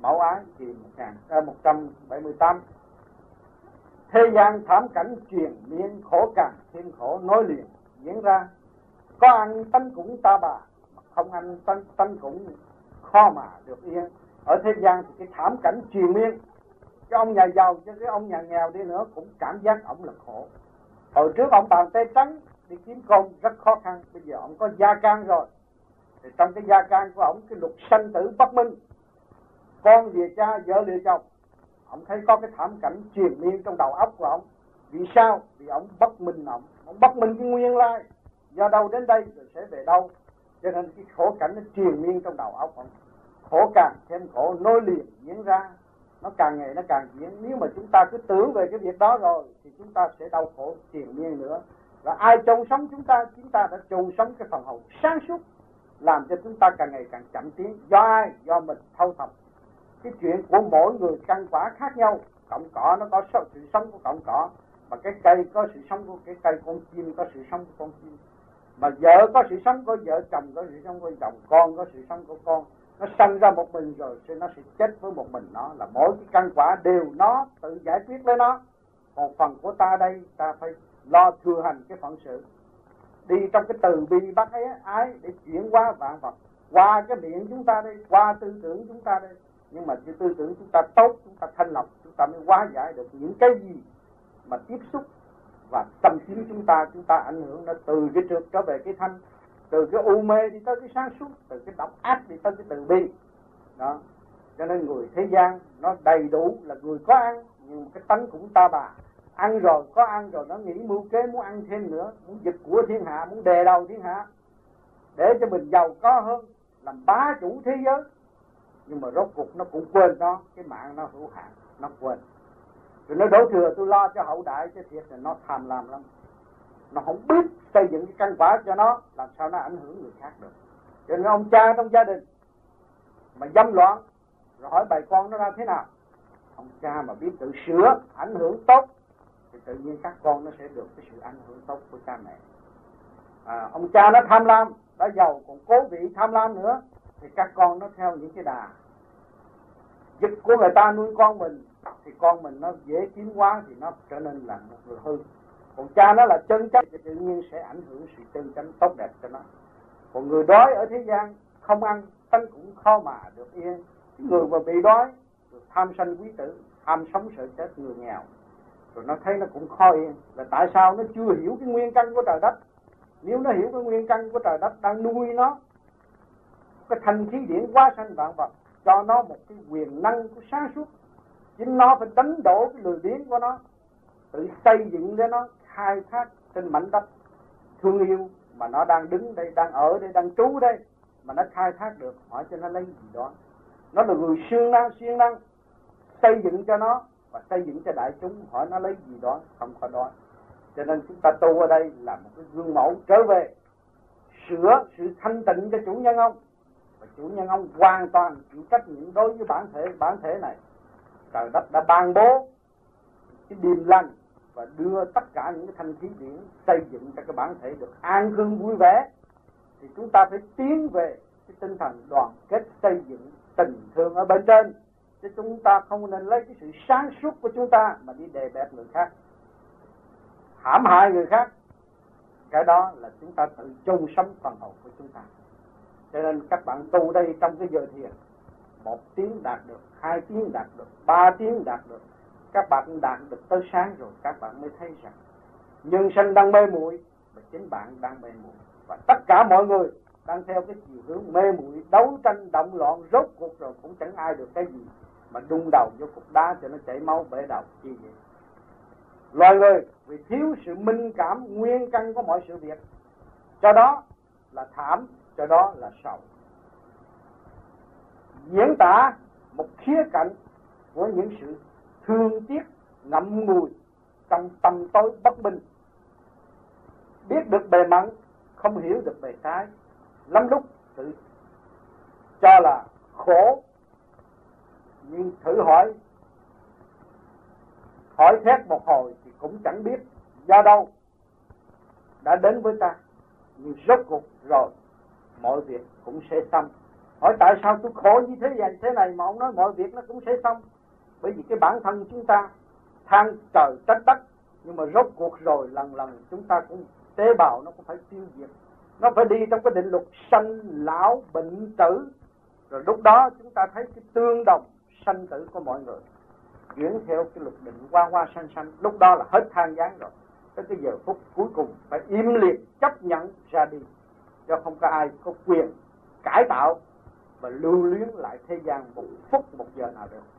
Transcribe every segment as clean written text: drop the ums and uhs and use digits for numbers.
Mẫu Ái kỳ 178. Thế gian thảm cảnh truyền miên, khổ càng thêm khổ nối liền diễn ra. Có ăn tánh cũng ta bà, không ăn tánh cũng khó mà được yên. Ở thế gian thì cái thảm cảnh truyền miên, cái ông nhà giàu cho cái ông nhà nghèo đi nữa cũng cảm giác ông là khổ. Hồi trước ông bàn tay trắng đi kiếm công rất khó khăn, bây giờ ông có gia can rồi, thì trong cái gia can của ông cái luật sanh tử bất minh, con về cha vợ lìa chồng, ông thấy có cái thảm cảnh truyền miên trong đầu óc của ông. Vì sao? Vì ông bất minh, ông bất minh cái nguyên lai do đâu đến đây rồi sẽ về đâu, cho nên cái khổ cảnh nó truyền miên trong đầu óc ông. Khổ càng thêm khổ nối liền diễn ra, nó càng ngày nó càng diễn. Nếu mà chúng ta cứ tưởng về cái việc đó rồi thì chúng ta sẽ đau khổ truyền miên nữa. Và ai chôn sống chúng ta đã chôn sống cái phần hồn sáng suốt, làm cho chúng ta càng ngày càng chậm tiến. Do ai? Do mình thâu thập cái chuyện của mỗi người căn quả khác nhau. Cọng cỏ nó có sự sống của cọng cỏ, mà cái cây có sự sống của cái cây, con chim có sự sống của con chim, mà vợ có sự sống của vợ, chồng có sự sống của chồng, con có sự sống của con. Nó sanh ra một mình rồi thì nó sẽ chết với một mình nó, là mỗi cái căn quả đều nó tự giải quyết lấy nó. Còn phần của ta đây, ta phải lo thừa hành cái phận sự, đi trong cái từ bi bác ái để chuyển hóa vạn vật qua cái miệng chúng ta đây, qua tư tưởng chúng ta đây. Nhưng mà cái tư tưởng chúng ta tốt, chúng ta thanh lọc, chúng ta mới hóa giải được những cái gì mà tiếp xúc và tâm trí chúng ta ảnh hưởng. Nó từ cái trượt trở về cái thanh, từ cái u mê đi tới cái sáng suốt, từ cái độc ác đi tới cái từ bi đó. Cho nên người thế gian nó đầy đủ là người có ăn, nhưng cái tánh cũng ta bà. Ăn rồi, có ăn rồi nó nghĩ mưu kế muốn ăn thêm nữa, muốn giật của thiên hạ, muốn đè đầu thiên hạ để cho mình giàu có hơn, làm bá chủ thế giới. Nhưng mà rốt cuộc nó cũng quên đó, cái mạng nó hữu hạn, nó quên. Rồi nó đổ thừa tôi lo cho hậu đại, chứ thiệt là nó tham lam lắm. Nó không biết xây dựng cái căn quả cho nó, làm sao nó ảnh hưởng người khác được. Cho nên ông cha trong gia đình mà dâm loạn, rồi hỏi bài con nó ra thế nào. Ông cha mà biết tự sửa, ảnh hưởng tốt, thì tự nhiên các con nó sẽ được cái sự ảnh hưởng tốt của cha mẹ. Ông cha nó tham lam, đã giàu còn cố vị tham lam nữa, thì các con nó theo những cái đà dịch của người ta nuôi con mình, thì con mình nó dễ tiến hóa, thì nó trở nên là một người hư. Còn cha nó là chân chánh thì tự nhiên sẽ ảnh hưởng sự chân chánh tốt đẹp cho nó. Còn người đói ở thế gian không ăn, tánh cũng khó mà được yên. Cái người mà bị đói, rồi tham sân quý tử, tham sống sợ chết, người nghèo, rồi nó thấy nó cũng khó yên. Là tại sao nó chưa hiểu cái nguyên căn của trời đất. Nếu nó hiểu cái nguyên căn của trời đất đang nuôi nó, cái thanh khí điển hóa sanh vạn vật, cho nó một cái quyền năng của sáng suốt, chính nó phải đánh đổ cái lười biếng của nó, tự xây dựng để nó khai thác trên mảnh đất thương yêu mà nó đang đứng đây, đang ở đây, đang trú đây, mà nó khai thác được. Hỏi cho nó lấy gì đó. Nó là người siêng năng xây dựng cho nó và xây dựng cho đại chúng. Hỏi nó lấy gì đó, không có đó. Cho nên chúng ta tu ở đây là một cái gương mẫu trở về sửa sự thanh tịnh cho chủ nhân ông. Và chủ nhân ông hoàn toàn chịu trách nhiệm đối với bản thể này. Trời đất đã ban bố cái điềm lành và đưa tất cả những cái thanh khí điển xây dựng cho cái bản thể được an cư vui vẻ, thì chúng ta phải tiến về cái tinh thần đoàn kết xây dựng tình thương ở bên trên. Chứ chúng ta không nên lấy cái sự sáng suốt của chúng ta mà đi đè bẹp người khác, hãm hại người khác. Cái đó là chúng ta tự chôn sống phần hồn của chúng ta. Cho nên các bạn tu đây trong cái giờ thiền, 1 tiếng đạt được, 2 tiếng đạt được, 3 tiếng đạt được, các bạn đạt được tới sáng rồi, các bạn mới thấy rằng nhân sinh đang mê muội và chính bạn đang mê muội. Và tất cả mọi người đang theo cái chiều hướng mê muội, đấu tranh động loạn, rốt cuộc rồi cũng chẳng ai được cái gì, mà đung đầu vô cục đá cho nó chảy máu bể đầu chi vậy. Loài người vì thiếu sự minh cảm nguyên căn của mọi sự việc, cho đó là thảm, cho đó là sầu. Diễn tả một khía cạnh của những sự thương tiếc ngậm ngùi trong tâm tối bất bình. Biết được bề mặn, không hiểu được bề trái. Lắm lúc tự cho là khổ, nhưng thử hỏi thét một hồi thì cũng chẳng biết do đâu đã đến với ta. Nhưng rốt cuộc rồi mọi việc cũng sẽ xong. Hỏi tại sao tôi khổ như thế này mà ông nói mọi việc nó cũng sẽ xong? Bởi vì cái bản thân chúng ta than trời trách đất, nhưng mà rốt cuộc rồi lần lần chúng ta cũng tế bào nó cũng phải tiêu diệt, nó phải đi trong cái định luật sanh lão bệnh tử. Rồi lúc đó chúng ta thấy cái tương đồng sanh tử của mọi người chuyển theo cái luật định qua qua sanh sanh. Lúc đó là hết than vãn rồi, tới cái giờ phút cuối cùng phải im liệt chấp nhận ra đi, cho không có ai có quyền cải tạo và lưu luyến lại thế gian một phút một giờ nào được.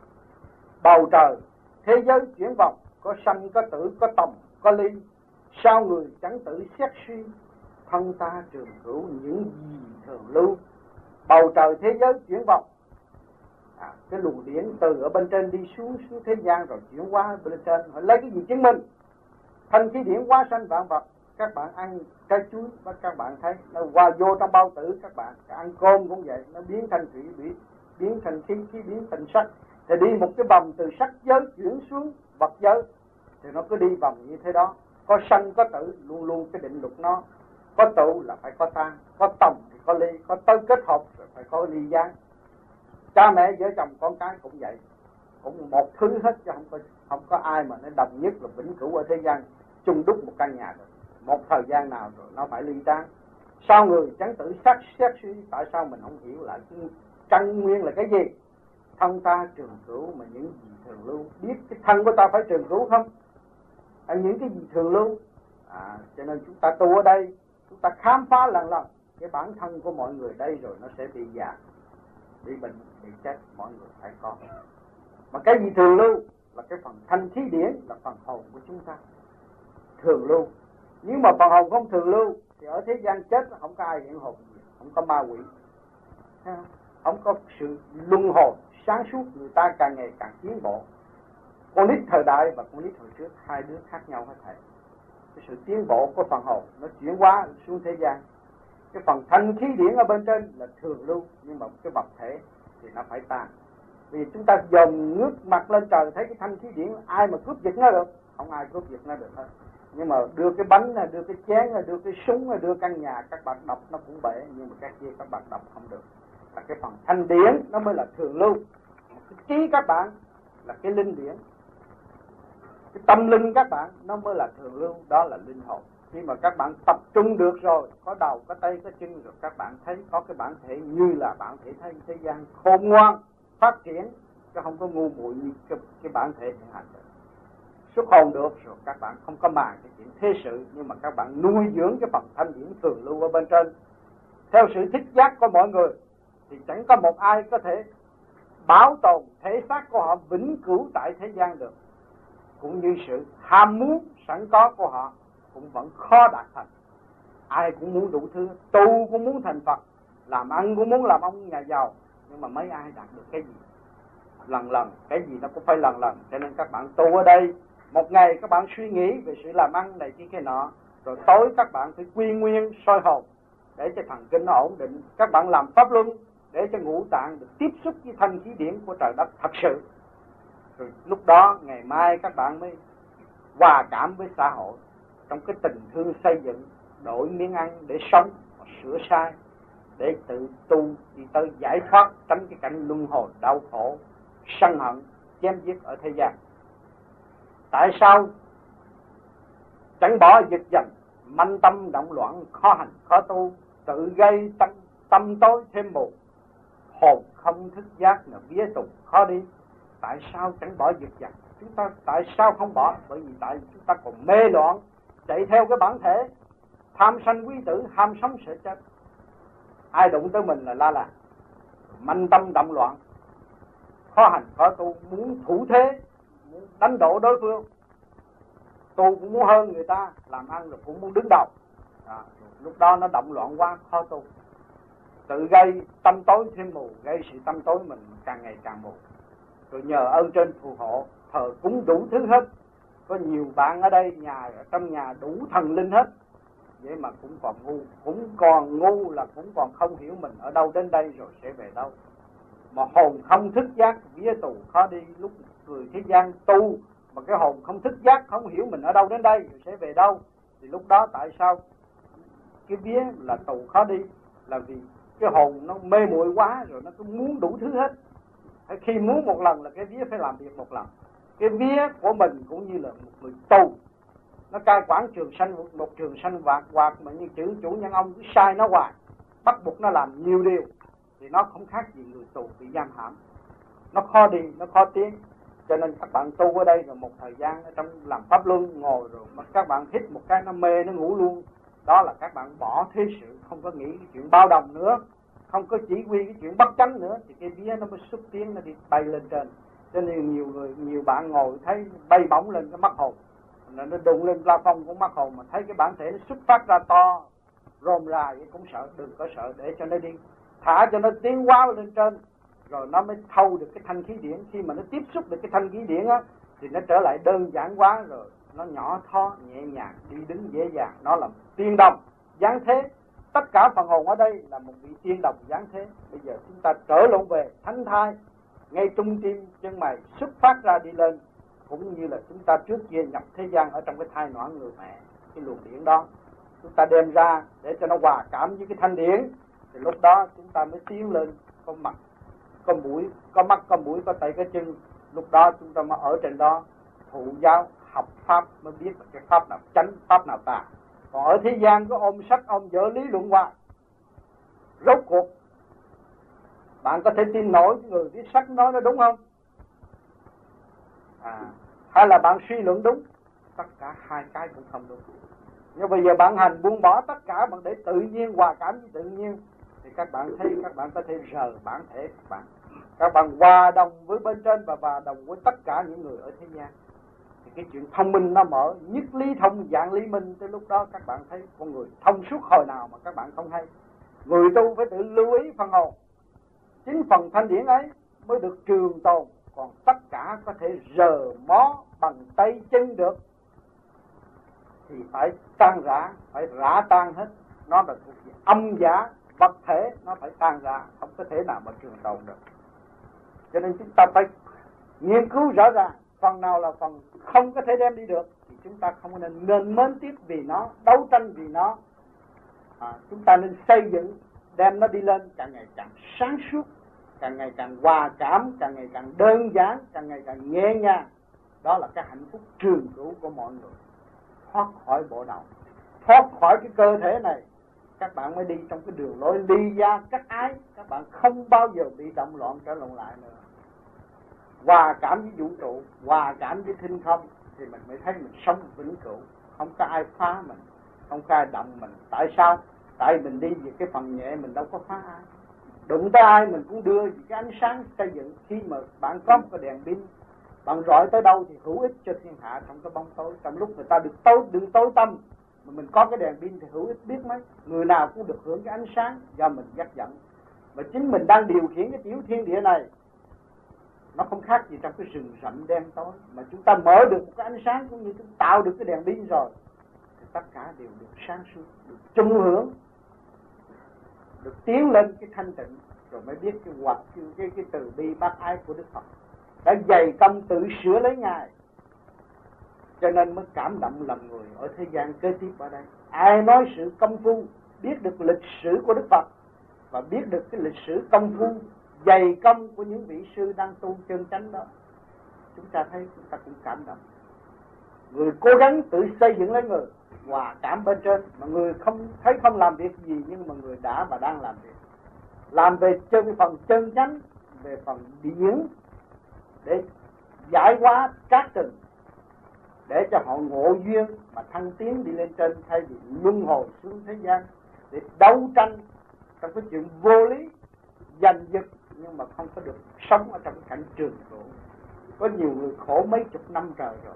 Bầu trời thế giới chuyển vòng, có sanh có tử, có tòng có ly, sao người chẳng tự xét suy, thân ta trường cửu những gì thường lưu. Bầu trời thế giới chuyển vòng, cái luồng điển từ ở bên trên đi xuống thế gian rồi chuyển qua bên trên, họ lấy cái gì chứng minh? Thanh khí điển hóa sanh vạn vật. Các bạn ăn trái chuối và các bạn thấy nó qua vô trong bao tử các bạn, ăn cơm cũng vậy, nó biến thành thủy, biến thành khí biến thành sắc. Thì đi một cái vòng từ sắc giới chuyển xuống vật giới, thì nó cứ đi vòng như thế đó. Có sanh có tử, luôn luôn cái định luật nó có tụ là phải có tan, có tầm thì có ly, có tới kết hợp rồi phải có ly gián. Cha mẹ vợ chồng con cái cũng vậy, cũng một thứ hết, chứ không có ai mà nó đồng nhất là vĩnh cửu ở thế gian chung đúc một căn nhà được. Một thời gian nào rồi nó phải ly tán. Sao người chẳng tự xét suy, tại sao mình không hiểu lại căn nguyên là cái gì? Thân ta trường cửu mà những gì thường lưu. Biết cái thân của ta phải trường cửu không? Những cái gì thường lưu? Cho nên chúng ta tu ở đây, chúng ta khám phá lần lần cái bản thân của mọi người đây, rồi nó sẽ bị già, bị bệnh, bị chết, mọi người phải có. Mà cái gì thường lưu là cái phần thanh khí điển, là phần hồn của chúng ta thường lưu. Nếu mà phần hồn không thường lưu thì ở thế gian chết không có ai hiện hồn gì, không có ma quỷ, không có sự luân hồi sáng suốt. Người ta càng ngày càng tiến bộ. Con nít thời đại và con nít hồi trước hai đứa khác nhau hết thảy. Cái sự tiến bộ của phần hồn nó chuyển hóa xuống thế gian. Cái phần thanh khí điển ở bên trên là thường lưu, nhưng mà cái vật thể thì nó phải tan. Vì chúng ta dòm ngước mặt lên trời thấy cái thanh khí điển, ai mà cướp giật nó được? Không ai cướp giật nó được hết. Nhưng mà đưa cái bánh, đưa cái chén, đưa cái súng, đưa căn nhà, các bạn đập nó cũng bể, nhưng mà các kia các bạn đập không được. Là cái phần thanh điển nó mới là thường lưu. Cái trí các bạn là cái linh điển, cái tâm linh các bạn nó mới là thường lưu, đó là linh hồn. Khi mà các bạn tập trung được rồi, có đầu, có tay, có chân rồi, các bạn thấy có cái bản thể như là bản thể thấy thế gian khôn ngoan, phát triển, chứ không có ngu muội như cái bản thể hiện hành được. Xuất hồn được rồi, các bạn không có màng cái chuyện thế sự, nhưng mà các bạn nuôi dưỡng cái phần thanh điển thường lưu ở bên trên. Theo sự thích giác của mọi người thì chẳng có một ai có thể bảo tồn thể xác của họ vĩnh cửu tại thế gian được. Cũng như sự ham muốn sẵn có của họ cũng vẫn khó đạt thành. Ai cũng muốn đủ thứ, tu cũng muốn thành Phật, làm ăn cũng muốn làm ông nhà giàu, nhưng mà mấy ai đạt được cái gì? Lần lần, cái gì nó cũng phải lần lần. Cho nên các bạn tu ở đây, một ngày các bạn suy nghĩ về sự làm ăn này kia cái nọ, rồi tối các bạn phải quy nguyên soi hồn để cho thần kinh nó ổn định. Các bạn làm pháp luân để cho ngũ tạng được tiếp xúc với thanh khí điển của trời đất thật sự. Rồi lúc đó ngày mai các bạn mới hòa cảm với xã hội trong cái tình thương xây dựng, đổi miếng ăn để sống, sửa sai, để tự tu đi tới giải thoát, tránh cái cảnh luân hồi đau khổ, sân hận, chém giết ở thế gian. Tại sao chẳng bỏ giật dần, manh tâm động loạn, khó hành khó tu, tự gây tâm tối thêm mù, hồn không thức giác là vía tục khó đi. Tại sao chẳng bỏ giật dần? Chúng ta tại sao không bỏ? Bởi vì tại chúng ta còn mê loạn, chạy theo cái bản thể, tham sanh quý tử, ham sống sợ chết. Ai đụng tới mình là la làng, manh tâm động loạn, khó hành khó tu, muốn thủ thế, muốn đánh đổ đối phương. Tu cũng muốn hơn người ta, làm ăn rồi cũng muốn đứng đầu. Lúc đó nó động loạn quá, khó tu. Tự gây tâm tối thêm mù, gây sự tâm tối mình càng ngày càng mù. Rồi nhờ ơn trên phù hộ, thờ cúng đủ thứ hết. Có nhiều bạn ở đây, ở trong nhà đủ thần linh hết. Vậy mà cũng còn ngu, là cũng còn không hiểu mình ở đâu đến đây rồi sẽ về đâu. Mà hồn không thức giác, vía tù khó đi. Lúc người thế gian tu mà cái hồn không thức giác, không hiểu mình ở đâu đến đây rồi sẽ về đâu, thì lúc đó tại sao cái vía là tù khó đi? Là vì cái hồn nó mê muội quá rồi nó cứ muốn đủ thứ hết. Khi muốn một lần là cái vía phải làm việc một lần. Cái vía của mình cũng như là một người tù, nó cai quản trường sanh, một trường sanh hoạt mà như chữ chủ nhân ông cứ sai nó hoài, bắt buộc nó làm nhiều điều, thì nó không khác gì người tù bị giam hãm. Nó khó đi, nó khó tiến. Cho nên các bạn tu ở đây rồi một thời gian ở trong làm pháp luân ngồi rồi mà các bạn hít một cái nó mê nó ngủ luôn. Đó là các bạn bỏ thế sự, không có nghĩ cái chuyện bao đồng nữa, không có chỉ huy cái chuyện bất chánh nữa, thì cái vía nó mới xúc tiến, nó đi bay lên trên. Cho nên nhiều bạn ngồi thấy bay bổng lên cái mắt hồn, nó đụng lên la phong của mắt hồn mà thấy cái bản thể nó xuất phát ra to rôm ra vậy cũng sợ. Đừng có sợ, để cho nó đi, thả cho nó tiến hóa lên trên, rồi nó mới thâu được cái thanh khí điển. Khi mà nó tiếp xúc được cái thanh khí điển á thì nó trở lại đơn giản quá rồi, nó nhỏ thó nhẹ nhàng, đi đứng dễ dàng. Nó là tiên đồng giáng thế. Tất cả phần hồn ở đây là một vị tiên đồng giáng thế. Bây giờ chúng ta trở lộn về thánh thai, ngay trung tim chân mày xuất phát ra đi lên, cũng như là chúng ta trước kia nhập thế gian ở trong cái thai noãn người mẹ. Cái luồng điển đó chúng ta đem ra để cho nó hòa cảm với cái thanh điển, thì lúc đó chúng ta mới tiến lên, có mặt, có mũi, có mắt, có mũi, có tay, có chân. Lúc đó chúng ta mới ở trên đó thụ giáo, học pháp, mới biết là cái pháp nào chánh, pháp nào tà. Còn ở thế gian có ôm sách, ôm vở lý luận hoài. Rốt cuộc bạn có thể tin nổi người viết sách nói nó đúng không? Hay là bạn suy luận đúng? Tất cả hai cái cũng không đúng. Nhưng bây giờ bạn hành buông bỏ tất cả, bạn để tự nhiên, hòa cảm với tự nhiên, thì các bạn thấy các bạn có thể rời bản thể các bạn. Các bạn hòa đồng với bên trên và hòa đồng với tất cả những người ở thế gian. Thì cái chuyện thông minh nó mở, nhất lý thông dạng lý minh. Tới lúc đó các bạn thấy con người thông suốt hồi nào mà các bạn không hay. Người tu phải tự lưu ý phần hồn. Chính phần thanh điển ấy mới được trường tồn. Còn tất cả có thể rờ mó bằng tay chân được thì phải tan rã, phải rã tan hết. Nó là thuộc về âm giả, vật thể, nó phải tan ra, không có thể nào mà trường tồn được. Cho nên chúng ta phải nghiên cứu rõ ràng phần nào là phần không có thể đem đi được, thì chúng ta không nên mến tiếc vì nó, đấu tranh vì nó. Chúng ta nên xây dựng, đem nó đi lên càng ngày càng sáng suốt, càng ngày càng hòa cảm, càng ngày càng đơn giản, càng ngày càng nhẹ nhàng. Đó là cái hạnh phúc trường cửu của mọi người. Thoát khỏi bộ đầu, thoát khỏi cái cơ thể này, các bạn mới đi trong cái đường lối ly gia cắt ái. Các bạn không bao giờ bị động loạn trở lộn lại nữa. Hòa cảm với vũ trụ, hòa cảm với thinh không, thì mình mới thấy mình sống vĩnh cửu. Không có ai phá mình, không có ai động mình. Tại sao? Tại mình đi về cái phần nhẹ, mình đâu có phá ai. Đụng tới ai mình cũng đưa về cái ánh sáng xây dựng. Khi mà bạn có một cái đèn pin, bạn rọi tới đâu thì hữu ích cho thiên hạ trong cái bóng tối. Trong lúc người ta được tối tâm, mà mình có cái đèn pin thì hữu ích biết mấy. Người nào cũng được hưởng cái ánh sáng do mình dắt dẫn. Và chính mình đang điều khiển cái tiểu thiên địa này. Nó không khác gì trong cái rừng rậm đen tối. Mà chúng ta mở được một cái ánh sáng, cũng như chúng tạo được cái đèn pin rồi, thì tất cả đều được sáng suốt, được chung hưởng, được tiến lên cái thanh tịnh. Rồi mới biết cái từ bi bác ái của Đức Phật đã dày công tự sửa lấy Ngài. Cho nên mới cảm động lòng người ở thế gian kế tiếp ở đây. Ai nói sự công phu, biết được lịch sử của Đức Phật và biết được cái lịch sử công phu dày công của những vị sư đang tu chân chánh đó, chúng ta thấy chúng ta cũng cảm động. Người cố gắng tự xây dựng lấy người, hòa cảm bên trên, mà người không thấy không làm việc gì, nhưng mà người đã và đang làm việc. Làm về phần chân chánh, về phần điển, để giải hóa các tình, để cho họ ngộ duyên mà thăng tiến đi lên trên, thay vì luân hồi xuống thế gian để đấu tranh trong cái chuyện vô lý, giành giật, nhưng mà không có được sống ở trong cái cảnh trường cửu. Có nhiều người khổ mấy chục năm trời rồi,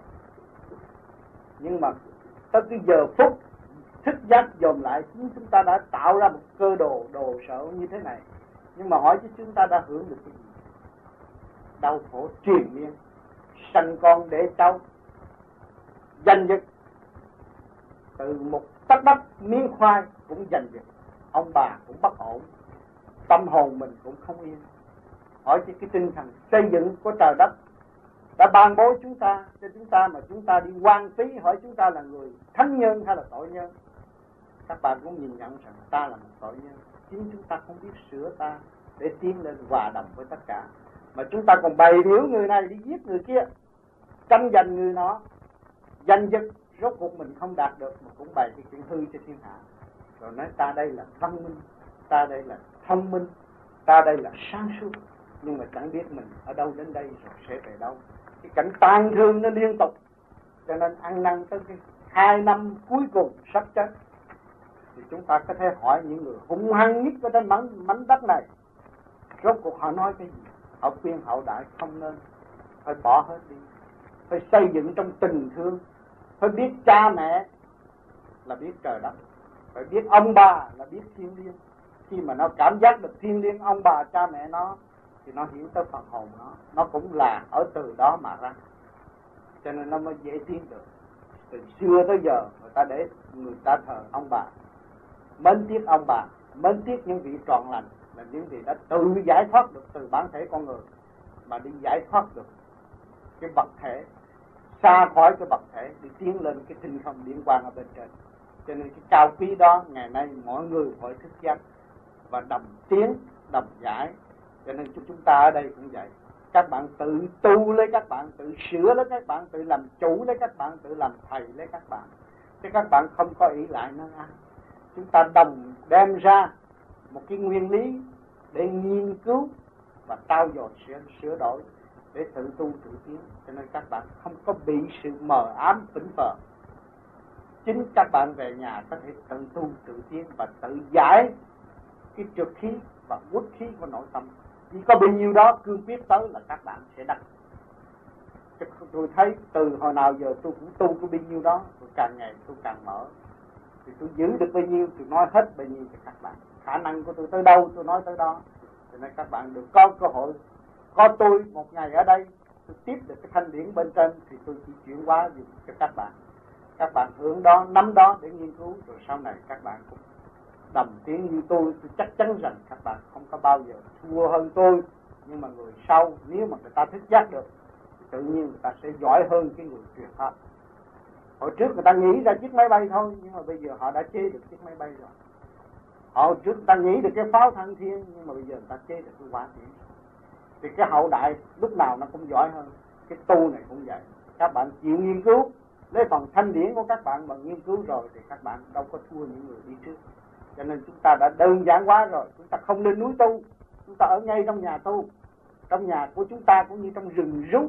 nhưng mà tới cái giờ phút thức giác dồn lại, chúng ta đã tạo ra một cơ đồ sợ như thế này. Nhưng mà hỏi chứ chúng ta đã hưởng được cái gì? Đau khổ triền miên, sanh con để cháu, giành giật, từ một tấc đất miếng khoai cũng giành giật, ông bà cũng bất ổn, tâm hồn mình cũng không yên. Hỏi chứ cái tinh thần xây dựng của trời đất đã ban bố chúng ta cho chúng ta, mà chúng ta đi hoang phí. Hỏi chúng ta là người thánh nhân hay là tội nhân? Các bạn cũng nhìn nhận rằng ta là một tội nhân. chính chúng ta không biết sửa ta để tiến lên hòa đồng với tất cả, mà chúng ta còn bày biểu người này đi giết người kia, tranh giành người nọ, giành giật, rốt cuộc mình không đạt được mà cũng bày cái chuyện hư cho thiên hạ, rồi nói ta đây là văn minh, ta đây là thông minh, ta đây là sáng suốt, nhưng mà chẳng biết mình ở đâu đến đây rồi sẽ về đâu. Cái cảnh tàn thương nó liên tục, cho nên ăn năn tới cái 2 năm cuối cùng sắp chết thì chúng ta có thể hỏi những người hung hăng nhất ở trên mảnh đất này, rốt cuộc họ nói cái gì? Họ khuyên hậu đại không nên, phải bỏ hết đi, phải xây dựng trong tình thương, phải biết cha mẹ là biết trời đất, phải biết ông bà là biết thiên liêng. Khi mà nó cảm giác được thiên liêng ông bà cha mẹ nó thì nó hiểu tới phần hồn nó cũng là ở từ đó mà ra, cho nên nó mới dễ tiến được. Từ xưa tới giờ người ta để người ta thờ ông bà, mến tiếc ông bà, mến tiếc những vị trọn lành, là những vị đã tự giải thoát được từ bản thể con người mà đi giải thoát được cái vật thể, xa khỏi cái vật thể đi tiến lên cái tinh không điển quang ở bên trên. Cho nên cái cao quý đó ngày nay mọi người phải thức giấc và đồng tiến đồng giải. Cho nên chúng ta ở đây cũng vậy, các bạn tự tu lấy, các bạn tự sửa lấy, các bạn tự làm chủ lấy, các bạn tự làm thầy lấy các bạn, chứ các bạn không có ý lại nơi ai. Chúng ta đồng đem ra một cái nguyên lý để nghiên cứu và trau dồi sửa đổi để tự tu tự tiến, cho nên các bạn không có bị sự mờ ám phỉnh phờ. Chính các bạn về nhà có thể tự tu tự tiến và tự giải cái trượt khí và uất khí của nội tâm. Chỉ có bấy nhiêu đó cương quyết tới là các bạn sẽ đắc. Tôi thấy từ hồi nào giờ tôi cũng tu cái bấy nhiêu đó, tôi càng ngày tôi càng mở, thì tôi giữ được bấy nhiêu tôi nói hết bấy nhiêu cho các bạn. Khả năng của tôi tới đâu tôi nói tới đó, cho nên các bạn được có cơ hội có tôi một ngày ở đây, tôi tiếp được cái thanh điển bên trên thì tôi chỉ chuyển hóa dùng cho các bạn. Các bạn hưởng đó, nắm đó để nghiên cứu, rồi sau này các bạn cũng đồng tiến như tôi chắc chắn rằng các bạn không có bao giờ thua hơn tôi. Nhưng mà người sau nếu mà người ta thức giác được thì tự nhiên người ta sẽ giỏi hơn cái người truyền pháp. Hồi trước người ta nghĩ ra chiếc máy bay thôi, nhưng mà bây giờ họ đã chế được chiếc máy bay rồi. Hồi trước người ta nghĩ được cái pháo thăng thiên, nhưng mà bây giờ người ta chế được cái hỏa tiễn. Thì cái hậu đại lúc nào nó cũng giỏi hơn. Cái tu này cũng vậy. Các bạn chịu nghiên cứu, lấy phần thanh điển của các bạn mà nghiên cứu rồi thì các bạn đâu có thua những người đi trước. Cho nên chúng ta đã đơn giản hóa rồi. Chúng ta không lên núi tu, chúng ta ở ngay trong nhà tu. Trong nhà của chúng ta cũng như trong rừng rú,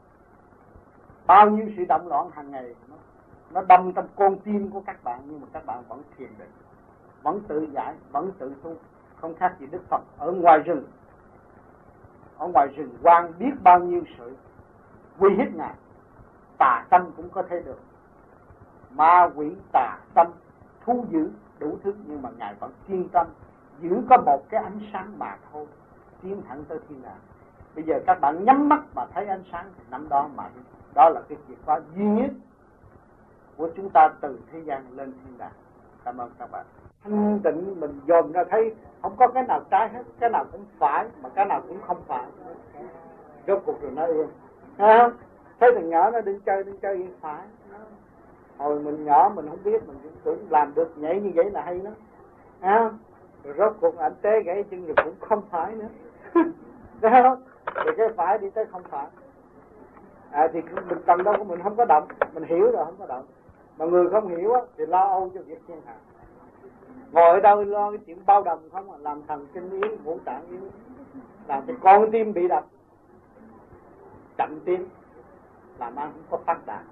bao nhiêu sự động loạn hàng ngày nó đâm trong con tim của các bạn, nhưng mà các bạn vẫn thiền định, vẫn tự giải, vẫn tự tu, không khác gì Đức Phật ở ngoài rừng. Ở ngoài rừng quang biết bao nhiêu sự uy hiếp Ngài, tà tâm cũng có thể được, ma quỷ tà tâm thú dữ đủ thứ, nhưng mà Ngài vẫn kiên tâm giữ có một cái ánh sáng mà thôi, tiến thẳng tới thiên đàng. Bây giờ các bạn nhắm mắt mà thấy ánh sáng thì năm đó mà đó là cái chìa khóa duy nhất của chúng ta từ thế gian lên thiên đàng. Cảm ơn các bạn. Thanh tịnh mình dòm ra thấy không có cái nào trái hết, cái nào cũng phải mà cái nào cũng không phải. Rốt cuộc rồi nó yên. Thấy thằng nhỏ nó đi chơi yên phải. Hồi mình nhỏ mình không biết, mình cũng làm được nhảy như vậy là hay đó. Rồi rốt cuộc anh té gãy chân rồi cũng không phải nữa. Rồi cái phải đi tới không phải. Thì mình cần đâu, mình không có động, mình hiểu rồi không có động. Mà người không hiểu á, thì lo âu cho việc thiên hạ. Ngồi ở đâu lo cái chuyện bao đồng không à, làm thần kinh yếu, ngũ tạng yếu, làm cho con tim bị đập, chậm tim, làm ăn không có phát đạt.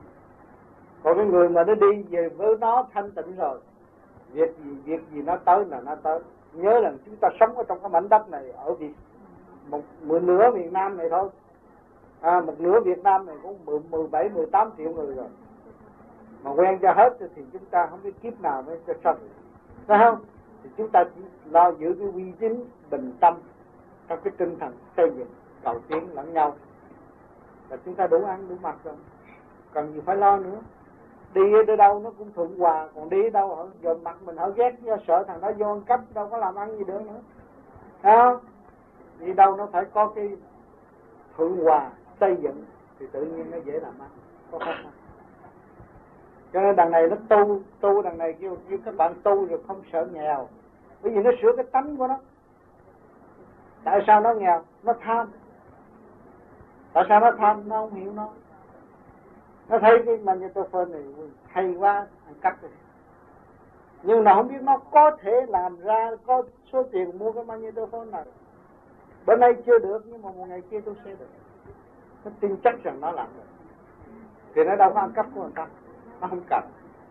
Còn cái người mà nó đi về với nó thanh tịnh rồi, việc gì nó tới là nó tới. Nhớ là chúng ta sống ở trong cái mảnh đất này, ở một nửa miền Nam này thôi. Một nửa Việt Nam này cũng 17-18 triệu người rồi. Mà quen cho hết thì chúng ta không biết kiếp nào mới cho xong. Phải không? Thì chúng ta chỉ lo giữ cái uy tín bình tâm trong cái tinh thần xây dựng, cầu tiến lẫn nhau. Là chúng ta đủ ăn, đủ mặc rồi. Cần gì phải lo nữa. Đi ở đâu nó cũng thuận hòa, còn đi ở đâu họ dồn mặt mình họ ghét, sợ thằng đó vô ăn cắp, đâu có làm ăn gì được nữa. Phải không? Đi đâu nó phải có cái thuận hòa, xây dựng thì tự nhiên nó dễ làm ăn, có khó khăn. Cho nên đằng này nó tu đằng này kêu các bạn tu rồi không sợ nghèo, Bởi vì nó sửa cái tánh của nó. Tại sao nó nghèo? Nó tham. Tại sao nó tham? Nó không hiểu nó. Nó thấy cái magnetophone này hay quá, ăn cắt rồi. Nhưng nó không biết nó có thể làm ra có số tiền mua cái magnetophone này. Bữa nay chưa được, nhưng mà một ngày kia tôi sẽ được. Nó tin chắc rằng nó làm được. Thì nó đâu có ăn cắp của người ta. Nó không cần.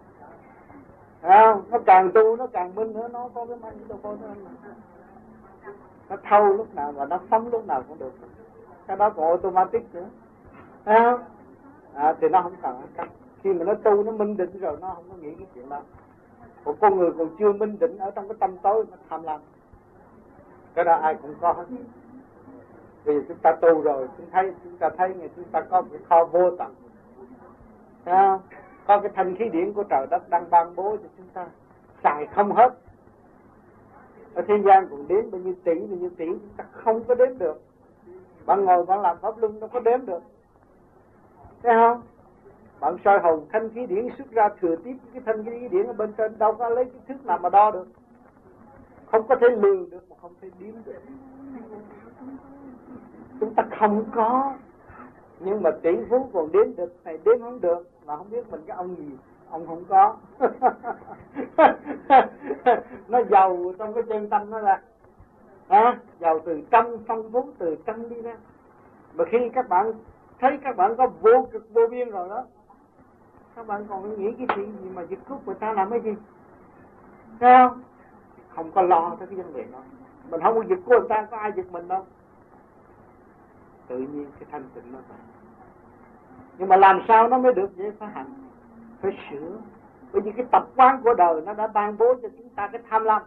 Nó càng tu nó càng minh nữa. Nó có cái magnetophone đó. Nó thâu lúc nào và nó phóng lúc nào cũng được. Cái đó còn automatic nữa. Thì nó không cần ăn cắp. Khi mà nó tu nó minh định rồi nó không có nghĩ cái chuyện đó. Một con người còn chưa minh định ở trong cái tâm tối nó tham lam. Cái đó ai cũng có hết. Vì chúng ta tu rồi chúng ta thấy chúng ta có cái kho vô tận. Có cái thanh khí điển của trời đất đang ban bố cho chúng ta xài không hết. Ở thế gian còn đếm bao nhiêu tỷ chúng ta không có đếm được. Bạn ngồi bạn làm pháp luân đâu có đếm được. Thấy không? Bạn soi hồn thanh khí điển xuất ra thừa tiếp cái thanh khí điển ở bên trên đâu có lấy cái thước nào mà đo được. Không có thể lường được mà không thể đếm được. Chúng ta không có. Nhưng mà tỷ phú còn đếm được, này đếm không được. Mà không biết mình cái ông gì. Ông không có. Nó giàu trong cái chân tâm nó ra. Giàu từ trong, phong phú từ trong đi ra. Mà khi các bạn thấy các bạn có vô cực vô biên rồi đó, các bạn còn nghĩ cái chuyện gì mà giật cút người ta làm cái gì? Thấy không? Không có lo tới cái vấn đề đó. Mình không có giật của người ta, có ai giật mình đâu. Tự nhiên cái thanh tịnh nó vậy. Nhưng mà làm sao nó mới được vậy? Phải hành, phải sửa. Bởi vì cái tập quán của đời nó đã ban bố cho chúng ta cái tham lam.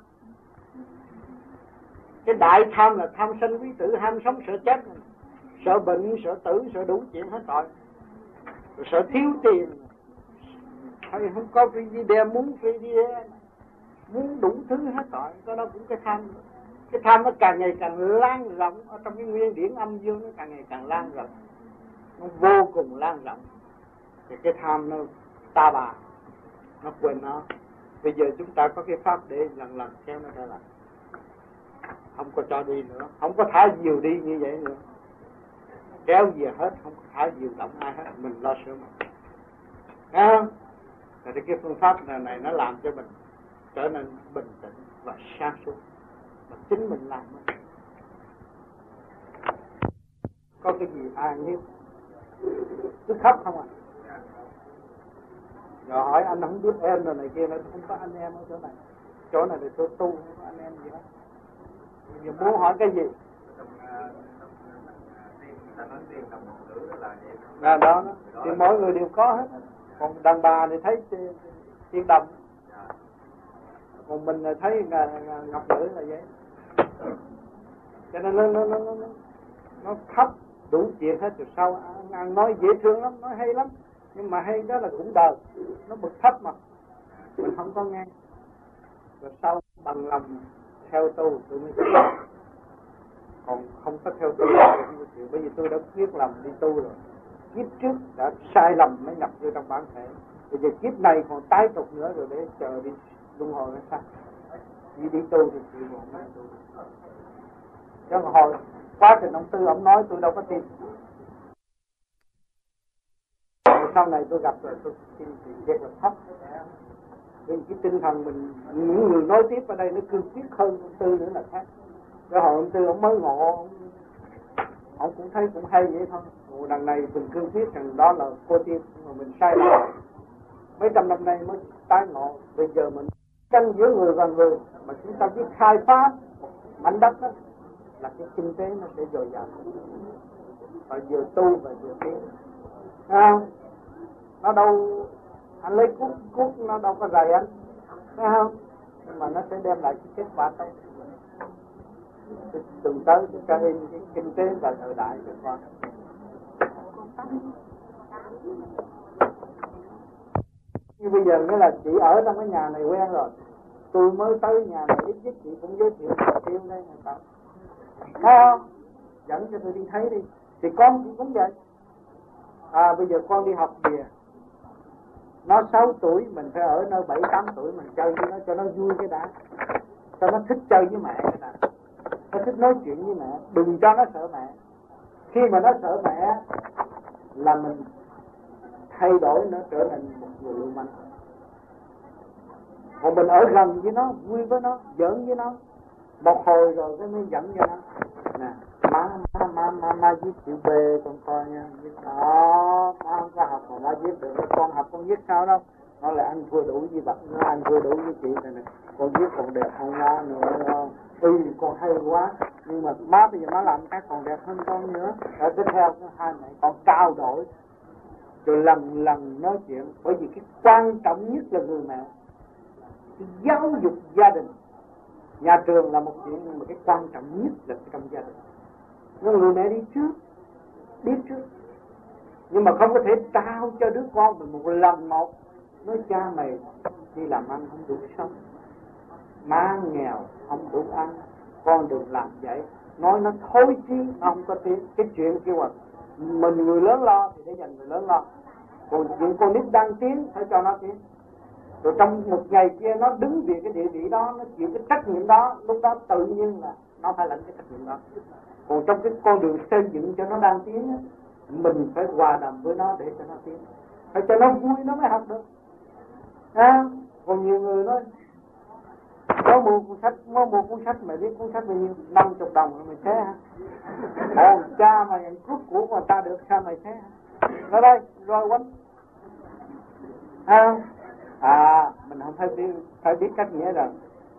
Cái đại tham là tham sanh quý tử, ham sống sợ chết, sợ bệnh, sợ tử, sợ đủ chuyện hết rồi. Rồi sợ thiếu tiền, hay không có frigidaire, muốn frigidaire, muốn đủ thứ hết rồi. Cái đó cũng cái tham. Cái tham nó càng ngày càng lan rộng. Ở trong cái nguyên điển âm dương nó càng ngày càng lan rộng. Nó vô cùng lan rộng. Thì cái tham nó ta bà, nó quên nó. Bây giờ chúng ta có cái pháp để lần lần kéo nó ra lại. Không có cho đi nữa. Không có thả diều đi như vậy nữa. Kéo về hết, không có thả diều động ai hết. Mình lo sửa mình. Thì cái phương pháp này nó làm cho mình trở nên bình tĩnh và sáng suốt. Mà chính mình làm đó. Có cái gì ai nhiêu cứ khóc không à. Rồi hỏi anh không biết em rồi này kia, nó không có anh em ở chỗ này. Chỗ này thì tôi tu, không có anh em gì đó. Giờ muốn hỏi cái gì? Đó. Thì mỗi người đều có hết. Còn đàn bà thì thấy tiên đồng. Còn mình thấy ngọc nữ là vậy. Cho nên nó khóc đủ chuyện hết. Rồi sau ăn nói dễ thương lắm, nói hay lắm. Nhưng mà hay đó là cũng đời. Nó bực thấp mà mình không có nghe. Rồi sau bằng lòng theo tu tôi mới chịu. Còn không có theo tu tôi không có chịu. Bởi vì tôi đã quyết lòng đi tu rồi. Kiếp trước đã sai lầm mới nhập vô trong bản thể. Bây giờ kiếp này còn tái tục nữa rồi để chờ đi luân hồi hay sao? Đi tu thì chịu một năm tu. Chứ hồi quá trình ông Tư ông nói tôi đâu có tin. Sau này tôi gặp rồi tôi tin thì rất là thấp. Vì cái tinh thần mình, những người nói tiếp ở đây nó cương quyết hơn ông Tư nữa là khác. Cái hồi ông Tư ông mới ngộ, ông cũng thấy cũng hay vậy thôi. Đằng này mình cương quyết rằng đó là cô tiên mà mình sai lầm. Mấy trăm năm nay mới tái ngộ. Bây giờ mình tranh giữa người và người mà chúng ta biết khai phá mảnh đất đó là cái kinh tế nó sẽ dồi dào. Và vừa tu và vừa tiến. Nó đâu anh lấy cuốc nó đâu có rầy anh, thấy không? Nhưng mà nó sẽ đem lại cái kết quả tốt. Từng tới cái kinh tế và thời đại cho con. Như bây giờ nghĩa là chị ở trong cái nhà này quen rồi, tôi mới tới nhà này ít nhất chị cũng giới thiệu yêu đây này cậu, thấy không? Dẫn cho tôi đi thấy đi. Thì con cũng vậy. Bây giờ con đi học kìa, nó 6 tuổi mình phải ở nơi 7-8 tuổi mình chơi với nó cho nó vui cái đã. cho nó thích chơi với mẹ nè, nó thích nói chuyện với mẹ, đừng cho nó sợ mẹ. Khi mà nó sợ mẹ là mình thay đổi nó trở thành một người lưu manh. Còn mình ở gần với nó, vui với nó, giỡn với nó, một hồi rồi cái mới dẫn cho nó nè, má viết chữ B con coi nha, viết đó, má không có học mà má viết được, con học con viết sao đâu. Nó là anh thua đủ với bạn, nó anh thua đủ với chị này nè, con viết còn đẹp hơn má nữa. Con hay quá, nhưng mà má bây giờ má làm cái còn đẹp hơn con nữa. Rồi tiếp theo hai mẹ con trao đổi, rồi lần lần nói chuyện. Bởi vì cái quan trọng nhất là người mẹ, cái giáo dục gia đình. Nhà trường là một chuyện, nhưng mà cái quan trọng nhất là trong gia đình. Nhưng người mẹ đi trước, biết trước, nhưng mà không có thể trao cho đứa con mình một lần một. Nói cha mày đi làm ăn không đủ sống, má nghèo không đủ ăn, con đừng làm vậy. Nói nó thối chí, nó không có tiếng. Cái chuyện kêu là mình người lớn lo thì để dành người lớn lo, còn chuyện con nít đang tiến phải cho nó tiến. Rồi trong một ngày kia nó đứng về cái địa vị đó, nó chịu cái trách nhiệm đó, lúc đó tự nhiên là nó phải lãnh cái trách nhiệm đó. Còn trong cái con đường xây dựng cho nó đang tiến, mình phải hòa đồng với nó để cho nó tiến, phải cho nó vui nó mới học được. Còn nhiều người nói có mua cuốn sách, mày biết cuốn sách bao nhiêu? 50 đồng rồi mày thế hả? Ồ, cha mày nhận cướp của người ta được sao mày thế hả? Nói đây, rồi quánh. Mình không phải biết cách nghĩa rồi.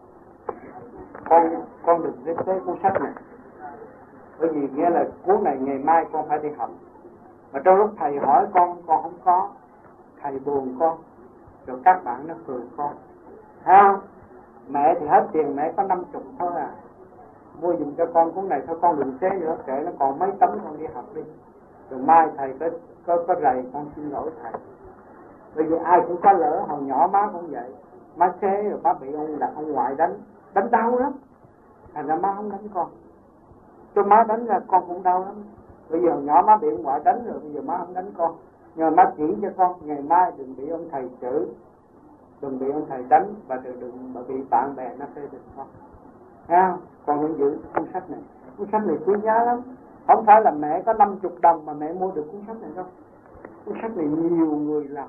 Con đừng viết tới cuốn sách này, bởi vì nghĩa là cuốn này ngày mai con phải đi học. Mà trong lúc thầy hỏi con không có, thầy buồn con, rồi các bạn nó cười con. Không? Mẹ thì hết tiền, mẹ có 50 thôi à. Mua dùm cho con cuốn này thôi, con đừng xé nữa, kệ nó còn mấy tấm con đi học đi. Rồi mai thầy có rầy con xin lỗi thầy. Bởi vì ai cũng có lỡ, hồi nhỏ má cũng vậy. Má xé rồi má bị ông ngoại đánh đau lắm. Thành ra má không đánh con. Cho má đánh ra con cũng đau lắm. Bây giờ nhỏ má bị ông ngoại đánh rồi, bây giờ má không đánh con. Nhưng mà má chỉ cho con, ngày mai đừng bị ông thầy chửi, đừng bị ông thầy đánh, và đừng bị bạn bè nó phê bình con. Thấy không? Con hãy giữ cuốn sách này. Cuốn sách này quý giá lắm. Không phải là mẹ có 50 đồng mà mẹ mua được cuốn sách này đâu. Cuốn sách này nhiều người làm.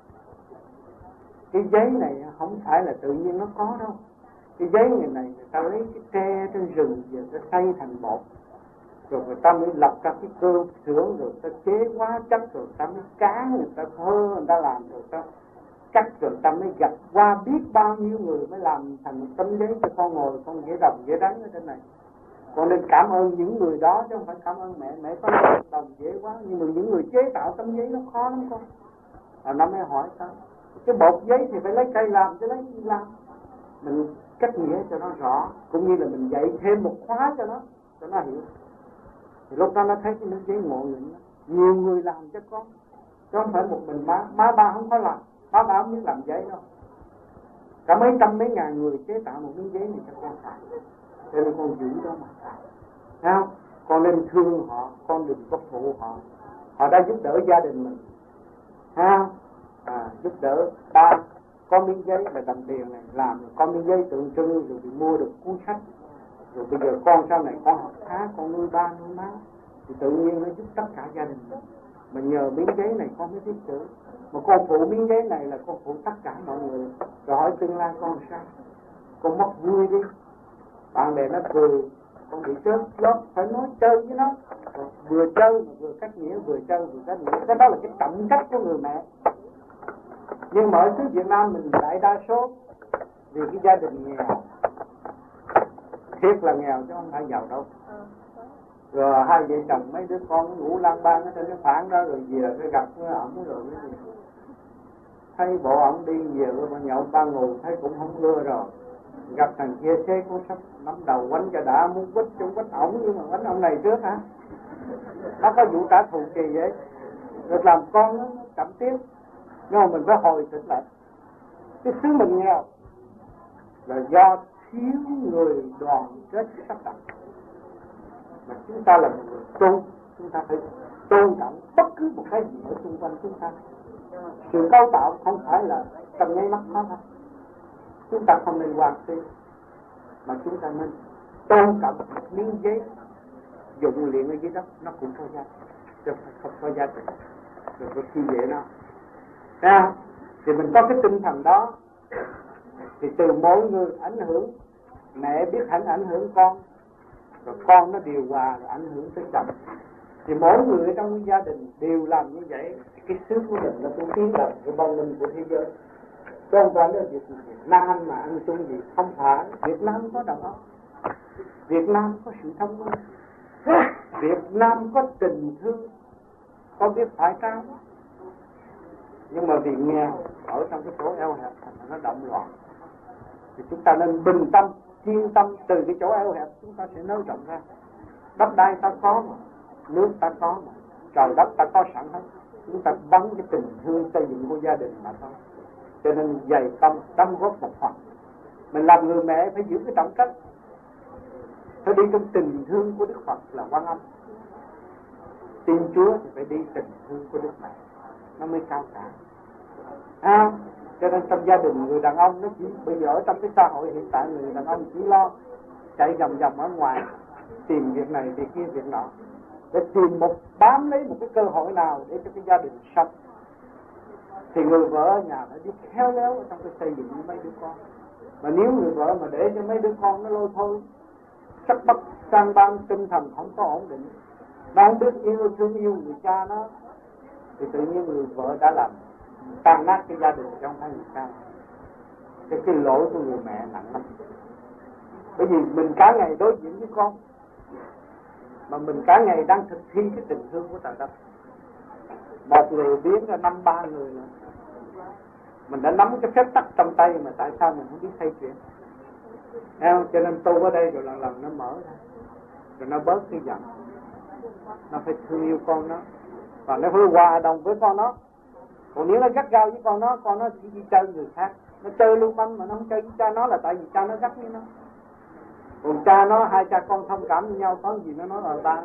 Cái giấy này không phải là tự nhiên nó có đâu. Cái giấy này người ta lấy cái tre trên rừng về ta xay thành bột, rồi người ta mới lọc ra cái cơ xưởng, rồi ta chế hóa chất, rồi ta mới cán, người ta thơ, người ta làm, rồi ta cắt, rồi ta mới gạch qua biết bao nhiêu người mới làm thành một tấm giấy cho con ngồi, con dễ đồng dễ đánh ở trên này. Con nên cảm ơn những người đó chứ không phải cảm ơn mẹ. Mẹ có đồng dễ quá, nhưng mà những người chế tạo tấm giấy nó khó lắm con. Nó mới hỏi ta, cái bột giấy thì phải lấy cây làm chứ lấy gì làm. Mình cách nghĩa cho nó rõ, cũng như là mình dạy thêm một khóa cho nó hiểu. Thì lúc đó nó thấy cái miếng giấy ngộ nghĩnh đó. Nhiều người làm cho con, chứ không phải một mình má ba không có làm. Má ba không biết làm giấy đâu. Cả mấy trăm mấy ngàn người chế tạo một miếng giấy này cho con xài, cho nên con giữ đó mà xài. Thấy không? Con nên thương họ, con đừng có phụ họ. Họ đã giúp đỡ gia đình mình. Thấy không? Giúp đỡ ba. Có miếng giấy là đồng tiền này làm, có miếng giấy tượng trưng rồi thì mua được cuốn sách. Rồi bây giờ con sau này con học khá, con nuôi ba nuôi má, thì tự nhiên nó giúp tất cả gia đình mình. Mà nhờ miếng giấy này con mới biết chữ. Mà con phụ miếng giấy này là con phụ tất cả mọi người. Rồi hỏi tương lai con sao? Con mất vui đi. Bạn bè nó cười, con bị chớp lót, phải nói chơi với nó. Rồi vừa chơi mà vừa cách nghĩa, vừa chơi vừa cách nghĩa. Cái đó là cái trọng cách của người mẹ. Nhưng mà ở xứ Việt Nam mình đại đa số vì cái gia đình nghèo, thiệt là nghèo chứ không phải giàu đâu. Rồi hai vợ chồng mấy đứa con ngủ lang bang ở trên cái phản đó, rồi về cái gặp cái ổng rồi cái gì. Thấy bộ ổng đi về mà nhậu ba ngủ thấy cũng không ưa rồi. Gặp thằng kia xế cuốn sách nắm đầu quánh cho đã, muốn quýt chung quýt ổng, nhưng mà quánh ông này trước hả? Nó có vụ trả thù kỳ vậy. Rồi làm con nó cảm tiếc. Nhưng mà mình phải hồi tỉnh lại. Cái xứ mình nghèo là do thiếu người đoàn kết sắp đặt. Mà chúng ta là một người tu, chúng ta phải tôn trọng bất cứ một cái gì ở xung quanh chúng ta. Sự cấu tạo không phải là trong nháy mắt nó thôi. Chúng ta không nên hoàn tiền. mà chúng ta nên tôn trọng một miếng giấy dụng luyện ở dưới đất, nó cũng có giá trị, không có giá trị, đừng có khi dễ nó. Thấy không? Thì mình có cái tinh thần đó, thì từ mỗi người ảnh hưởng, mẹ biết ảnh hưởng con, rồi con nó điều hòa rồi ảnh hưởng tới chồng. Thì mỗi người ở trong gia đình đều làm như vậy, cái xứ của mình nó cũng tiến lên cái văn minh của thế giới. Không phải là Việt Nam mà ăn chung gì, không phải. Việt Nam có đàn ông, Việt Nam có sự thông minh, Việt Nam có tình thương, có biết phải trao. Nhưng mà vì nghèo ở trong cái chỗ eo hẹp thành nó động loạn, thì chúng ta nên bình tâm, chuyên tâm từ cái chỗ eo hẹp chúng ta sẽ nới rộng ra. Đất đai ta có mà, nước ta có mà, trời đất ta có sẵn hết. Chúng ta bắn cái tình thương xây dựng của gia đình mà thôi. Cho nên dày tâm đóng góp một phần. Mình làm người mẹ phải giữ cái trọng trách, phải đi trong tình thương của Đức Phật là Quan Âm. Tin Chúa thì phải đi tình thương của Đức Mẹ, nó mới cao cả. Cho nên trong gia đình người đàn ông nó chỉ bây giờ ở trong cái xã hội hiện tại, người đàn ông chỉ lo chạy vòng vòng ở ngoài, tìm việc này việc kia việc nọ, để tìm bám lấy một cái cơ hội nào để cho cái gia đình sống. Thì người vợ ở nhà phải biết khéo léo ở trong cái xây dựng với mấy đứa con. Mà nếu người vợ mà để cho mấy đứa con nó lôi thôi, sắc bất sang ban, tinh thần không có ổn định, nó không biết yêu thương yêu người cha nó, thì tự nhiên người vợ đã làm tan nát cái gia đình trong hai người cha. Cái lỗi của người mẹ nặng lắm. Bởi vì mình cả ngày đối diện với con, mà mình cả ngày đang thực thi cái tình thương của trời đất. Một người biến ra 5-3 người nữa. Mình đã nắm cái phép tắc trong tay mà tại sao mình không biết thay chuyển? Thấy không? Cho nên tu ở đây rồi lần lần nó mở ra, rồi nó bớt cái giận. Nó phải thương yêu con nó, và nó phải hòa đồng với con nó. Còn nếu nó gắt gao với con nó chỉ đi chơi người khác. Nó chơi lưu manh mà nó không chơi với cha nó là tại vì cha nó gắt với nó. Còn cha nó, hai cha con thông cảm với nhau, có gì nó nói ba.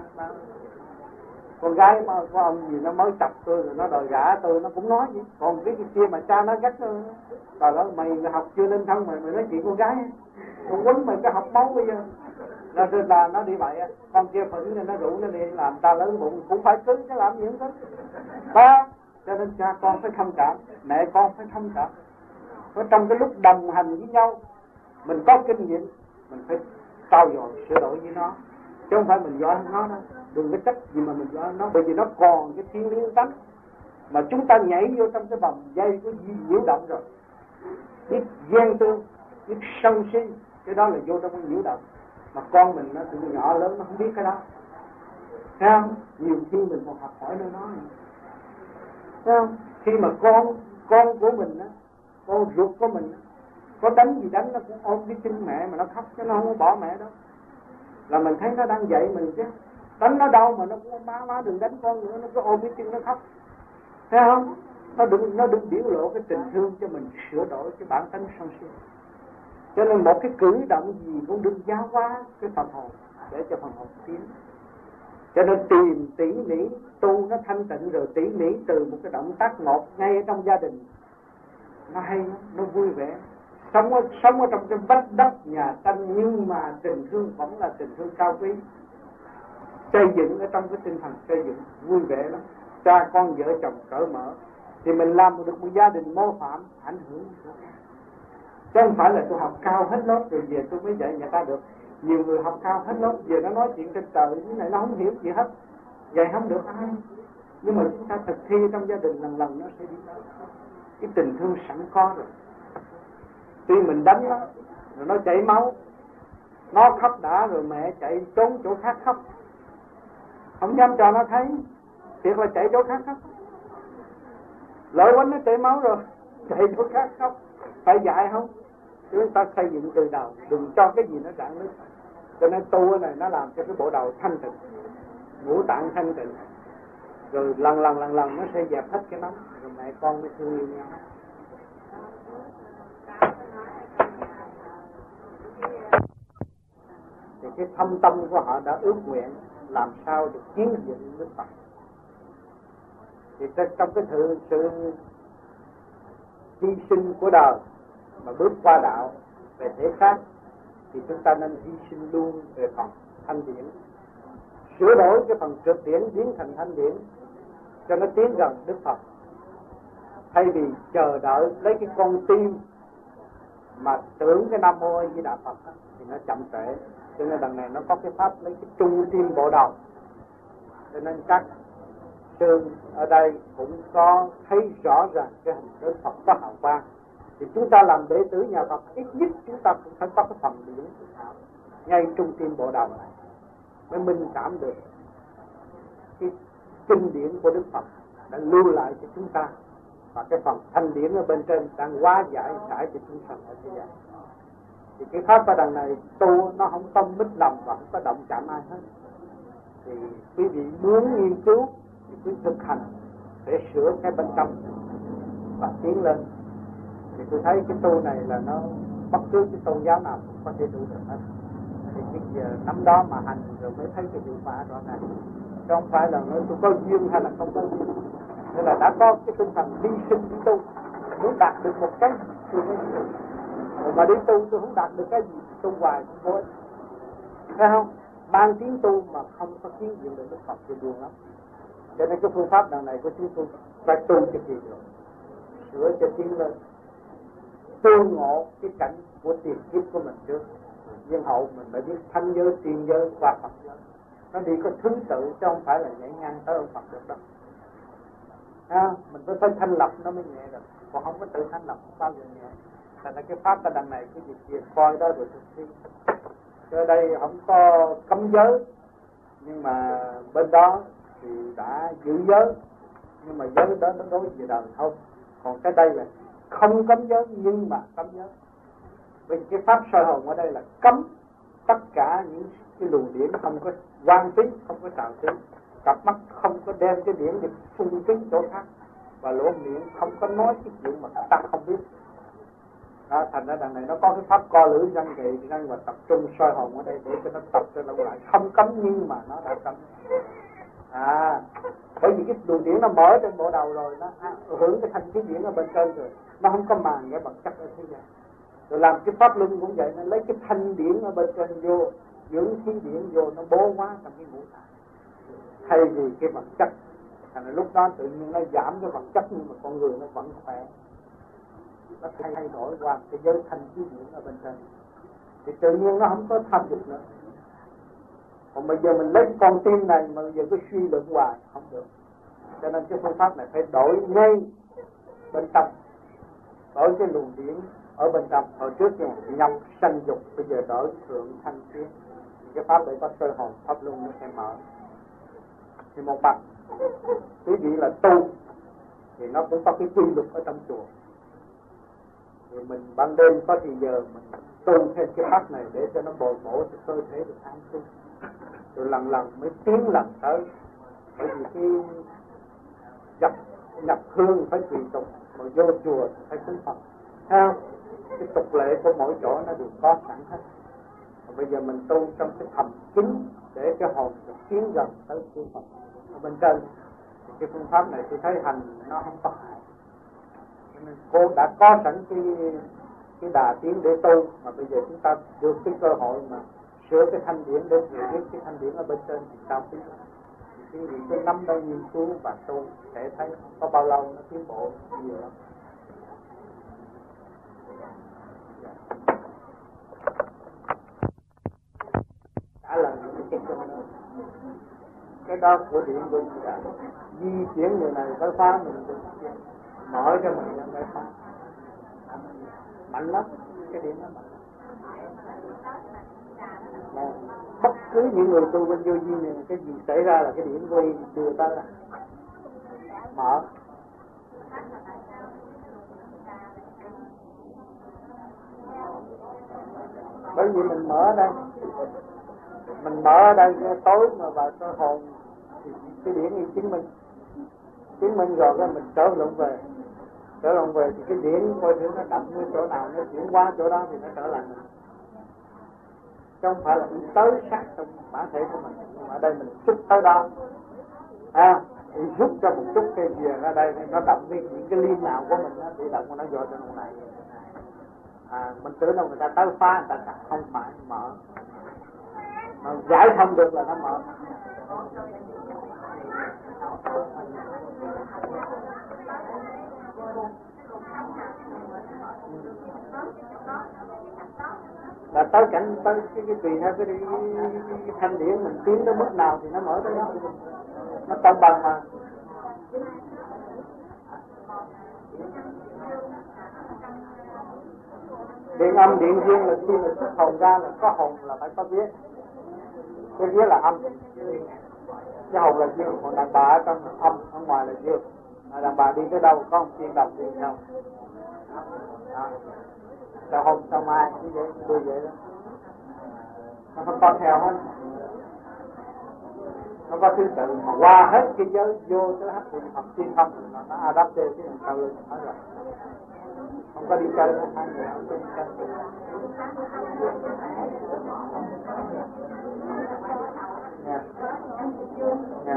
Con gái mà có ông gì nó mới chọc tôi rồi nó đòi gả tôi, nó cũng nói vậy. Còn cái kia mà cha nó gắt nó, rồi đó mày học chưa nên thân mày nói chuyện con gái, con quấn mày cái học máu bây giờ. Là nó đi vậy, con kia phẫn nên nó rủ nó đi làm ta lớn bụng cũng phải cứng, chứ làm gì không cứng. Đó, cho nên cha con phải thông cảm, mẹ con phải thông cảm. Ở trong cái lúc đồng hành với nhau, mình có kinh nghiệm, mình phải trau dồi sửa đổi với nó, chứ không phải mình giỏi hơn nó đâu. Đừng có trách gì mà mình giỏi hơn nó, bởi vì nó còn cái thiên liêng tánh mà chúng ta nhảy vô trong cái vòng dây của nhiễu động rồi, biết ghen tương, biết sân si, cái đó là vô trong cái nhiễu động. Mà con mình nó từ nhỏ lớn nó không biết cái đó, thấy không? Nhiều khi mình còn học hỏi nơi nó nữa. Thấy không? Khi mà con của mình á, con ruột của mình á, có đánh gì đánh nó cũng ôm cái chân mẹ mà nó khóc, chứ nó không có bỏ mẹ đâu. Là mình thấy nó đang dạy mình chứ, đánh nó đâu mà nó cũng má đừng đánh con nữa, nó cứ ôm cái chân nó khóc, thấy không? Nó đừng biểu lộ cái tình thương cho mình sửa đổi cái bản tính sân si. Cho nên một cái cử động gì cũng đừng giáo hóa cái phần hồn để cho phần hồn tiến. Cho nên tìm tỉ mỉ tu nó thanh tịnh, rồi tỉ mỉ từ một cái động tác một ngay ở trong gia đình, nó hay, nó vui vẻ. Sống ở trong cái vách đất nhà tranh, nhưng mà tình thương vẫn là tình thương cao quý, xây dựng ở trong cái tinh thần xây dựng vui vẻ lắm. Cha con vợ chồng cởi mở thì mình làm được một gia đình mô phạm ảnh hưởng. Chứ không phải là tôi học cao hết lớp rồi về tôi mới dạy người ta được. Nhiều người học cao hết lớp về nó nói chuyện trên trời như này, nó không hiểu gì hết, dạy không được ai. Nhưng mà chúng ta thực thi trong gia đình lần lần nó sẽ đi tới. Cái tình thương sẵn có rồi. Tuy mình đánh nó rồi nó chảy máu, nó khóc đã rồi mẹ chạy trốn chỗ khác khóc, không dám cho nó thấy, thiệt là chạy chỗ khác khóc. Lợi quánh nó chảy máu rồi chạy chỗ khác khóc, phải dạy không? Chúng ta xây dựng từ đầu, đừng cho cái gì nó rạn nứt. Cho nên tu này nó làm cho cái bộ đầu thanh tịnh, ngũ tạng thanh tịnh, rồi lần lần nó sẽ dẹp hết cái nóng, rồi mẹ con mới thương yêu nhau. Thì cái thâm tâm của họ đã ước nguyện làm sao được kiến dựng Đức Phật. Thì trong cái sự hy sinh của đời mà bước qua đạo về thể xác, thì chúng ta nên hy sinh luôn về phần thanh điển, sửa đổi cái phần trượt điển biến thành thanh điển cho nó tiến gần Đức Phật, thay vì chờ đợi lấy cái con tim mà tưởng cái Nam Mô A Di Đà Phật thì nó chậm trễ. Cho nên đằng này nó có cái pháp lấy cái trung tim bộ đầu. Cho nên các sư ở đây cũng có thấy rõ ràng cái hình tượng Phật có hào quang, thì chúng ta làm đệ tử nhà Phật ít nhất chúng ta cũng phải có cái phần điển ngay trung tim bộ đầu này mới minh cảm được cái kinh điển của Đức Phật đã lưu lại cho chúng ta, và cái phần thanh điển ở bên trên đang hóa giải giải cho chúng sanh ở thế gian. Thì cái pháp ở đằng này tu nó không có mít lòng và không có động chạm ai hết. Thì quý vị muốn nghiên cứu thì cứ thực hành để sửa cái bên trong và tiến lên. Thì tôi thấy cái tu này là nó bất cứ cái tôn giáo nào cũng có thể tu được hết. Thì cái giờ nắm đó mà hành rồi mới thấy cái hiệu quả rõ ràng. Chứ không phải là nói tôi có duyên hay là không có duyên. Nên là đã có cái tinh thần hy sinh đi tu, muốn đạt được một cái tôi mới tu. Mà đi tu tôi không đạt được cái gì, tu hoài cũng vô ích. Thấy không? Ban tiếng tu mà không có tiếng diện được Đức Phật thì buồn lắm. Cho nên cái phương pháp đằng này của chúng tôi phải tu cho kỳ được, sửa cho tiến lên, tu ngộ cái cảnh của tiền kiếp của mình trước. Nhưng hậu mình phải biết thanh giới, tiền giới và Phật giới. Nó đi có thứ tự chứ không phải là nhảy ngang tới ông Phật được đâu. Mình phải thanh lập nó mới nhẹ được, còn không có tự thanh lập không bao giờ nhẹ. Thành ra cái pháp ở đằng này cái việc gì coi đó rồi thực thi. Ở đây không có cấm giới, nhưng mà bên đó thì đã giữ giới, nhưng mà giới đó nó đối về đời thôi. Còn cái đây là không cấm giới nhưng mà cấm giới. Vì cái pháp soi hồn ở đây là cấm tất cả những cái luồng điển không có quan phí, không có trào phí. Cặp mắt không có đem cái điển để phun kính chỗ khác, và lỗ miệng không có nói cái chuyện mà ta không biết. Đó, thành ra đằng này nó có cái pháp co lưỡi răng kỳ răng và tập trung soi hồn ở đây để cho nó tập cho nó lại không cấm nhưng mà nó đã cấm. Bởi vì cái luồng điển nó mở trên bộ đầu rồi, nó hưởng cái thanh khí điển ở bên trên rồi, nó không có màng cái vật chất ở thế gian. Rồi làm cái pháp luân cũng vậy, nó lấy cái thanh điển ở bên trên vô, dưỡng khí điển vô, nó bố hóa trong cái ngũ tạng thay vì cái vật chất. Thành ra lúc đó tự nhiên nó giảm cái vật chất nhưng mà con người nó vẫn khỏe. Nó thay đổi qua cái giới thanh khí điển ở bên trên thì tự nhiên nó không có tham dục nữa. Còn bây giờ mình lấy con tim này mà bây giờ cứ suy luận hoài không được. Cho nên cái phương pháp này phải đổi ngay bên trong, đổi cái luồng điển ở bên trong. Hồi trước thì nhập sanh dục, bây giờ đổi thượng thanh tiến. Cái pháp để có sơ hồn pháp luân nó sẽ mở. Thì một mặt quý vị là tu thì nó cũng có cái quy luật ở trong chùa. Thì mình ban đêm có thì giờ mình tu thêm cái pháp này để cho nó bồi bổ cho cơ thể được an sinh. Rồi lần lần mới tiến lần tới. Bởi vì cái nhập hương phải tùy tục, rồi vô chùa phải cúng Phật. Thấy không? Cái tục lệ của mỗi chỗ nó đều có sẵn hết. Và bây giờ mình tu trong cái thầm kín để cái hồn được tiến gần tới cúng Phật ở bên trên. Thì cái phương pháp này tôi thấy hành nó không có hại. Nên cô đã có sẵn cái đà tiến để tu, mà bây giờ chúng ta được cái cơ hội mà sửa cái thanh điển để hiểu biết cái thanh điển ở bên trên thì cao quý lắm. Thì quý vị cứ nắm đây nghiên cứu và tu sẽ thấy có bao lâu nó tiến bộ nhiều lắm. Trả lời những cái kinh đó, cái đó của điện của gì đã di chuyển người này tới phá mình được mở cho mình lên tới phá mạnh lắm, cái điện nó mạnh. Bất cứ những người tu bên vô duyên này, cái gì xảy ra là cái điện quay đưa tới là mở. Bởi vì mình mở ở đây, mình mở ở đây tối mà vào cái hồn thì cái điển đi chứng minh rồi cái mình trở lộn về thì cái điển coi thử nó đậm như chỗ nào, nó chuyển qua chỗ đó thì nó trở lại mình. Chứ không phải là đi tới sát trong bản thể của mình, nhưng mà ở đây mình xúc tới đó, thì xúc cho một chút cái gì ở đây nó động với những cái liên nào của mình đó, thì động của nó vô cho nó lại. Mình tưởng đâu người ta tới phá, người ta không phải mở, mà giải thông được là nó mở. Là tới cảnh tới cái tùy theo cái thanh điển mình tiến tới mức nào thì nó mở tới đó, nó cân bằng mà. Điện âm điện riêng là khi mà xuất hồn ra là có hồn là phải có vía, cái vía là âm, cái hồn là dương, còn đàn bà ở trong âm, ở ngoài là dương. Đàn bà đi tới đâu có một tiên đồng đi đâu, sao hôm sao mai như vậy, như vậy đó, nó không có theo hết, nó có thứ tự mà qua hết cái giới vô tới hết thì học tiên không, nó adapte cái làm sao lên hết rồi, không có đi chơi nữa, hai người không có đi chơi. Nha, nha,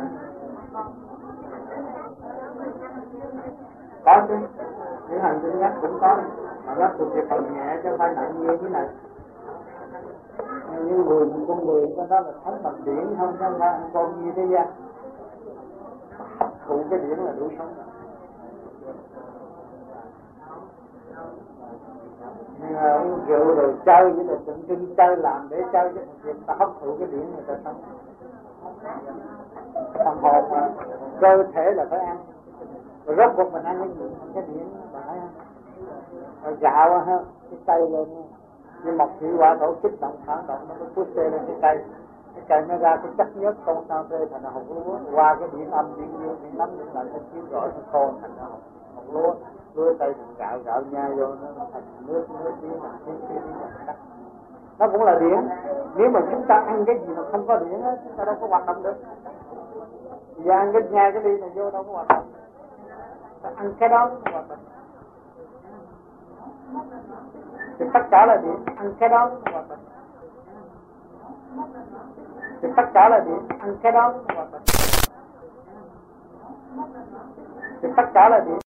có chứ, những hành tinh nhắc cũng có, mà nó thuộc về phần nhẹ chứ không phải nặng như thế này. Như người con người cái đó là thánh bằng điển không, chứ không phải con như thế gian. Thụ cái điển là đủ sống. Rượu rồi chơi với là tượng trưng chơi làm để chơi chứ việc ta hấp thụ cái điển người ta sống. Phần hồn mà cơ thể là phải ăn, rồi rốt cuộc mình ăn cái điển bạn thấy không? Rồi gạo ha, cái cây lên nhưng một hiệu quả tổ kích động phản động nó mới push lên cái cây nó ra cái chất nhớt con sao tê thành là hột lúa, qua cái điển âm điển dương điển nắm điện lại nó chiếu rõ nó khô thành là hột lúa, lúa cây thành gạo nhai vô nó thành nước đi thành cái nó cũng là điển. Nếu mà chúng ta ăn cái gì mà không có điển á, chúng ta đâu có hoạt động được. Giờ ăn cái nhai cái đi này vô đâu có hoạt động, ta ăn cái đó mới hoạt động. Thì tất cả là điển, ăn cái đó mới hoạt động. Thì tất cả là điển, ăn cái đó mới hoạt động. Thì tất cả là điển.